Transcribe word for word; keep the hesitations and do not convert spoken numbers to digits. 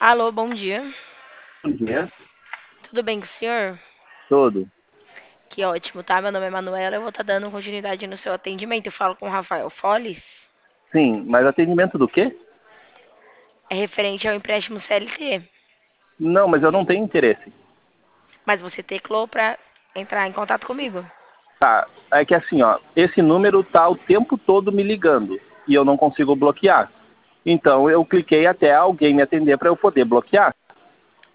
Alô, bom dia. Bom dia. Tudo bem com o senhor? Todo. Que ótimo, tá? Meu nome é Manuela, eu vou estar dando continuidade no seu atendimento. Eu falo com o Rafael Folles. Sim, mas atendimento do quê? É referente ao empréstimo C L T. Não, mas eu não tenho interesse. Mas você teclou para entrar em contato comigo. Tá, é que assim, ó, esse número tá o tempo todo me ligando e eu não consigo bloquear. Então eu cliquei até alguém me atender para eu poder bloquear.